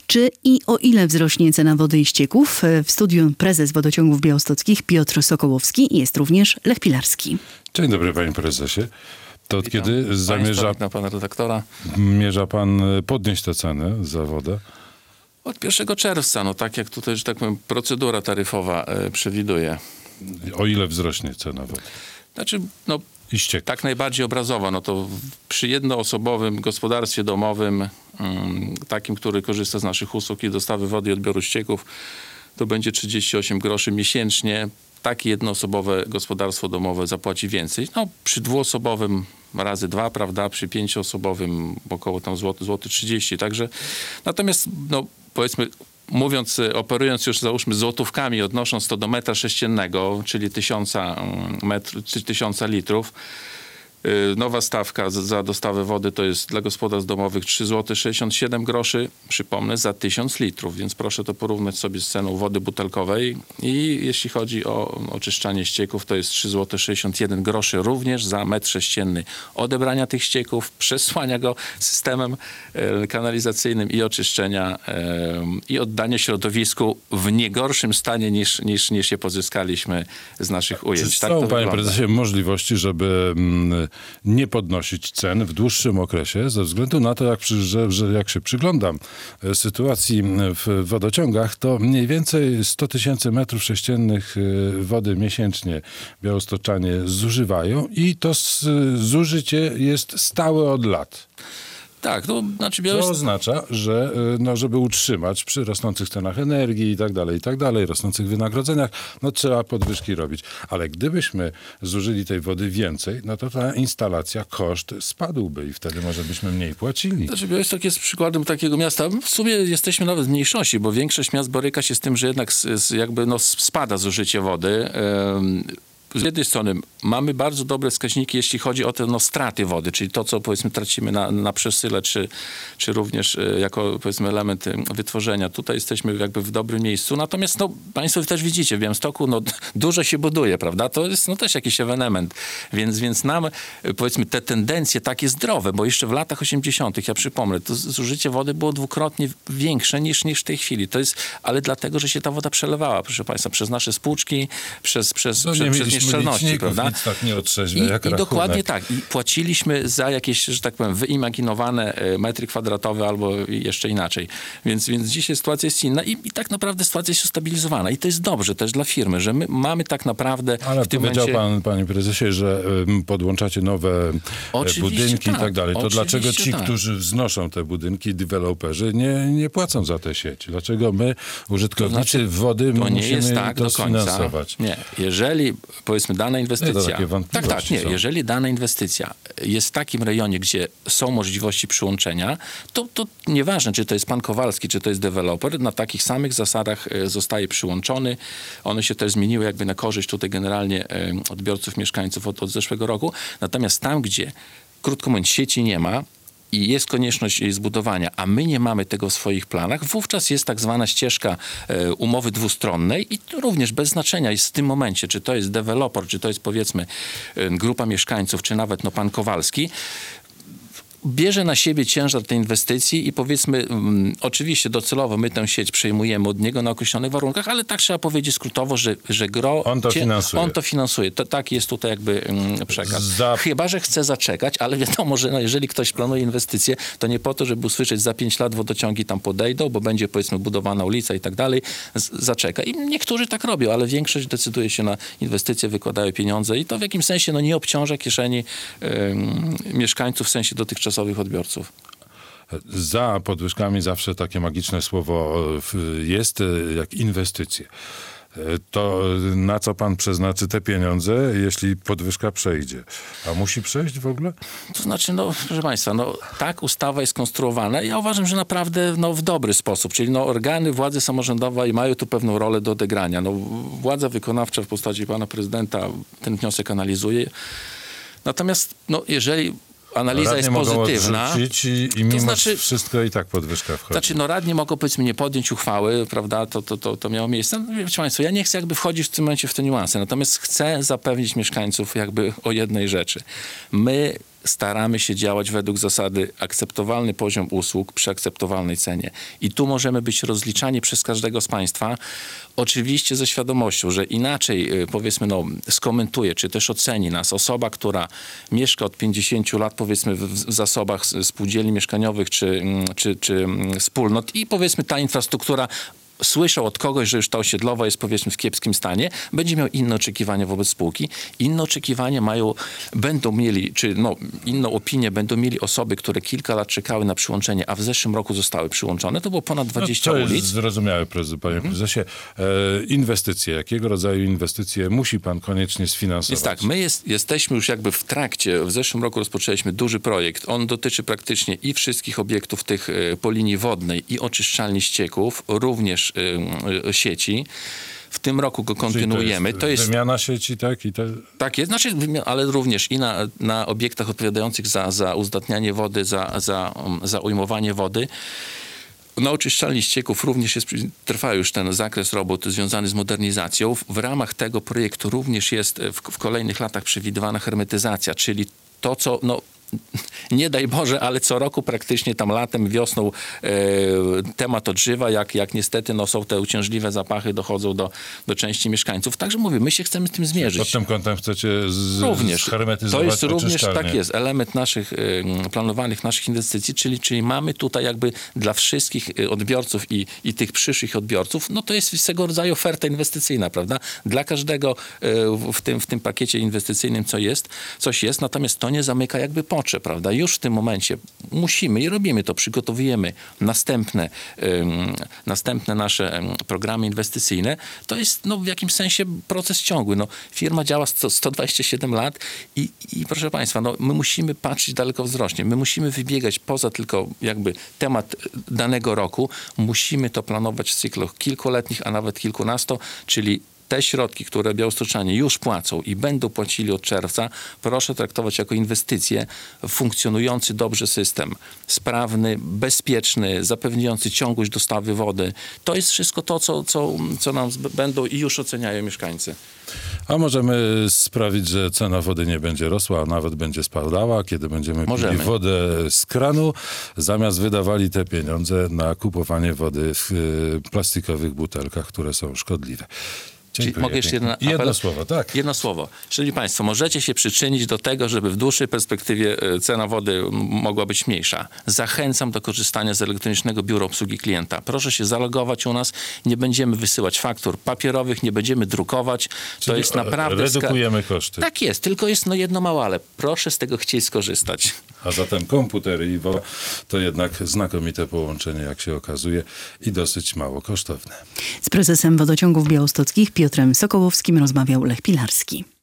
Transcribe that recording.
Czy i o ile wzrośnie cena wody i ścieków? W studiu prezes Wodociągów Białostockich Piotr Sokołowski, jest również Lech Pilarski. Dzień dobry, panie prezesie. To od kiedy zamierza pana redaktora? Mierza pan podnieść tę cenę za wodę? Od 1 czerwca, no tak jak tutaj, że tak powiem, procedura taryfowa przewiduje. O ile wzrośnie cena wody? Znaczy, no I ścieków. tak najbardziej obrazowo, no to przy jednoosobowym gospodarstwie domowym, takim, który korzysta z naszych usług i dostawy wody i odbioru ścieków, to będzie 38 groszy miesięcznie. Takie jednoosobowe gospodarstwo domowe zapłaci więcej. No przy dwuosobowym razy 2, prawda? Przy 5-osobowym około tam złoty 30. Także natomiast, no powiedzmy, operując już załóżmy złotówkami, odnosząc to do metra sześciennego, czyli 1000 litrów, nowa stawka za dostawę wody to jest dla gospodarstw domowych 3,67 zł, przypomnę, za 1000 litrów, więc proszę to porównać sobie z ceną wody butelkowej. I jeśli chodzi o oczyszczanie ścieków, to jest 3,61 zł również za metr sześcienny odebrania tych ścieków, przesłania go systemem kanalizacyjnym i oczyszczenia i oddania środowisku w nie gorszym stanie niż je pozyskaliśmy z naszych ujęć. Czy tak są, to panie wygląda. prezesie, możliwości, żeby nie podnosić cen w dłuższym okresie, ze względu na to, że jak się przyglądam sytuacji w wodociągach, to mniej więcej 100 000 metrów sześciennych wody miesięcznie białostoczanie zużywają i to zużycie jest stałe od lat. Tak, to znaczy To oznacza, że żeby utrzymać przy rosnących cenach energii i tak dalej, rosnących wynagrodzeniach, no trzeba podwyżki robić. Ale gdybyśmy zużyli tej wody więcej, no to ta instalacja, koszt spadłby i wtedy może byśmy mniej płacili. Znaczy Białystok jest przykładem takiego miasta. W sumie jesteśmy nawet w mniejszości, bo większość miast boryka się z tym, że jednak spada zużycie wody. Z jednej strony mamy bardzo dobre wskaźniki, jeśli chodzi o te straty wody, czyli to, co powiedzmy tracimy na przesyle, czy również jako powiedzmy element wytworzenia. Tutaj jesteśmy jakby w dobrym miejscu. Natomiast państwo też widzicie, w Białymstoku dużo się buduje, prawda? To jest też jakiś ewenement. Więc nam powiedzmy te tendencje takie zdrowe, bo jeszcze w latach 80. ja przypomnę, to zużycie wody było dwukrotnie większe niż w tej chwili. To jest, ale dlatego, że się ta woda przelewała, proszę państwa, przez nasze spłuczki, przez nieszczelności, prawda? Nic tak nie otrzeźwia jak I rachunek. dokładnie tak. I płaciliśmy za jakieś, że tak powiem, wyimaginowane metry kwadratowe albo jeszcze inaczej. Więc dzisiaj sytuacja jest inna i tak naprawdę sytuacja jest ustabilizowana. I to jest dobrze też dla firmy, że my mamy tak naprawdę Ale w tym powiedział momencie... pan, panie prezesie, że podłączacie nowe budynki i tak dalej. To dlaczego ci, którzy wznoszą te budynki, deweloperzy, nie płacą za tę sieć? Dlaczego my, użytkownicy wody, musimy to sfinansować? Nie. Jeżeli powiedzmy dana inwestycja... Jeżeli dana inwestycja jest w takim rejonie, gdzie są możliwości przyłączenia, to nieważne, czy to jest pan Kowalski, czy to jest deweloper, na takich samych zasadach zostaje przyłączony. One się też zmieniły jakby na korzyść tutaj generalnie odbiorców, mieszkańców od zeszłego roku. Natomiast tam, gdzie krótko mówiąc sieci nie ma, i jest konieczność jej zbudowania, a my nie mamy tego w swoich planach, wówczas jest tak zwana ścieżka umowy dwustronnej i to również bez znaczenia jest w tym momencie, czy to jest deweloper, czy to jest powiedzmy grupa mieszkańców, czy nawet pan Kowalski, bierze na siebie ciężar tej inwestycji i powiedzmy, oczywiście docelowo my tę sieć przejmujemy od niego na określonych warunkach, ale tak trzeba powiedzieć skrótowo, że gro... On to finansuje. Taki jest tutaj jakby przekaz. Chyba że chce zaczekać, ale wiadomo, że jeżeli ktoś planuje inwestycje, to nie po to, żeby usłyszeć za 5 lat wodociągi tam podejdą, bo będzie powiedzmy budowana ulica i tak dalej, zaczeka. I niektórzy tak robią, ale większość decyduje się na inwestycje, wykładają pieniądze i to w jakimś sensie nie obciąża kieszeni mieszkańców w sensie dotychczasowych odbiorców. Za podwyżkami zawsze takie magiczne słowo jest jak inwestycje. To na co pan przeznaczy te pieniądze, jeśli podwyżka przejdzie? A musi przejść w ogóle? To znaczy, proszę państwa, tak ustawa jest konstruowana. Ja uważam, że naprawdę w dobry sposób. Czyli organy władzy samorządowej mają tu pewną rolę do odegrania. Władza wykonawcza w postaci pana prezydenta ten wniosek analizuje. Natomiast jeżeli analiza jest pozytywna. I mimo wszystko i tak podwyżka wchodzi. Znaczy, radni mogą powiedzmy nie podjąć uchwały, prawda, to miało miejsce. Wiecie państwo, ja nie chcę jakby wchodzić w tym momencie w te niuanse, natomiast chcę zapewnić mieszkańców jakby o jednej rzeczy. My staramy się działać według zasady akceptowalny poziom usług przy akceptowalnej cenie. I tu możemy być rozliczani przez każdego z państwa, oczywiście ze świadomością, że inaczej, powiedzmy, skomentuje, czy też oceni nas osoba, która mieszka od 50 lat, powiedzmy, w zasobach spółdzielni mieszkaniowych czy wspólnot i powiedzmy ta infrastruktura słyszał od kogoś, że już ta osiedlowa jest, powiedzmy, w kiepskim stanie, będzie miał inne oczekiwania wobec spółki. Inne oczekiwania będą mieli, czy inną opinię będą mieli osoby, które kilka lat czekały na przyłączenie, a w zeszłym roku zostały przyłączone. To było ponad 20 ulic. To jest zrozumiałe, panie prezesie. Inwestycje. Jakiego rodzaju inwestycje musi pan koniecznie sfinansować? Jest tak, my jesteśmy już jakby w trakcie. W zeszłym roku rozpoczęliśmy duży projekt. On dotyczy praktycznie i wszystkich obiektów tych po linii wodnej i oczyszczalni ścieków, również sieci. W tym roku go kontynuujemy. To jest wymiana sieci, tak? Tak jest, ale również i na obiektach odpowiadających za uzdatnianie wody, za ujmowanie wody. Na oczyszczalni ścieków również trwa już ten zakres robót związany z modernizacją. W ramach tego projektu również jest w kolejnych latach przewidywana hermetyzacja, czyli to, co nie daj Boże, ale co roku praktycznie tam latem, wiosną temat odżywa, jak niestety są te uciążliwe zapachy, dochodzą do części mieszkańców. Także mówię, my się chcemy z tym zmierzyć. Pod tym kątem chcecie zhermetyzować to jest również, oczyszczalnie. tak jest, element naszych planowanych naszych inwestycji, czyli mamy tutaj jakby dla wszystkich odbiorców i tych przyszłych odbiorców, to jest swego rodzaju oferta inwestycyjna, prawda? Dla każdego w tym pakiecie inwestycyjnym coś jest, natomiast to nie zamyka jakby potrzeb, prawda? Już w tym momencie musimy i robimy to, przygotowujemy następne nasze programy inwestycyjne. To jest w jakimś sensie proces ciągły. Firma działa 127 lat i proszę państwa, my musimy patrzeć dalekowzrocznie. My musimy wybiegać poza tylko jakby temat danego roku. Musimy to planować w cyklach kilkuletnich, a nawet kilkunasto, czyli te środki, które białostoczanie już płacą i będą płacili od czerwca, proszę traktować jako inwestycje w funkcjonujący dobrze system. Sprawny, bezpieczny, zapewniający ciągłość dostawy wody. To jest wszystko to, co nam będą i już oceniają mieszkańcy. A możemy sprawić, że cena wody nie będzie rosła, a nawet będzie spadała, kiedy będziemy pili wodę z kranu, zamiast wydawali te pieniądze na kupowanie wody w plastikowych butelkach, które są szkodliwe. Mogę jeszcze jedno słowo, tak. Jedno słowo. Szanowni Państwo, możecie się przyczynić do tego, żeby w dłuższej perspektywie cena wody mogła być mniejsza. Zachęcam do korzystania z elektronicznego biura obsługi klienta. Proszę się zalogować u nas. Nie będziemy wysyłać faktur papierowych, nie będziemy drukować. Czyli to jest naprawdę... redukujemy koszty. Tak jest, tylko jest jedno małe ale. Proszę z tego chcieć skorzystać. A zatem komputery i woda to jednak znakomite połączenie, jak się okazuje, i dosyć mało kosztowne. Z prezesem Wodociągów Białostockich Piotrem Sokołowskim rozmawiał Lech Pilarski.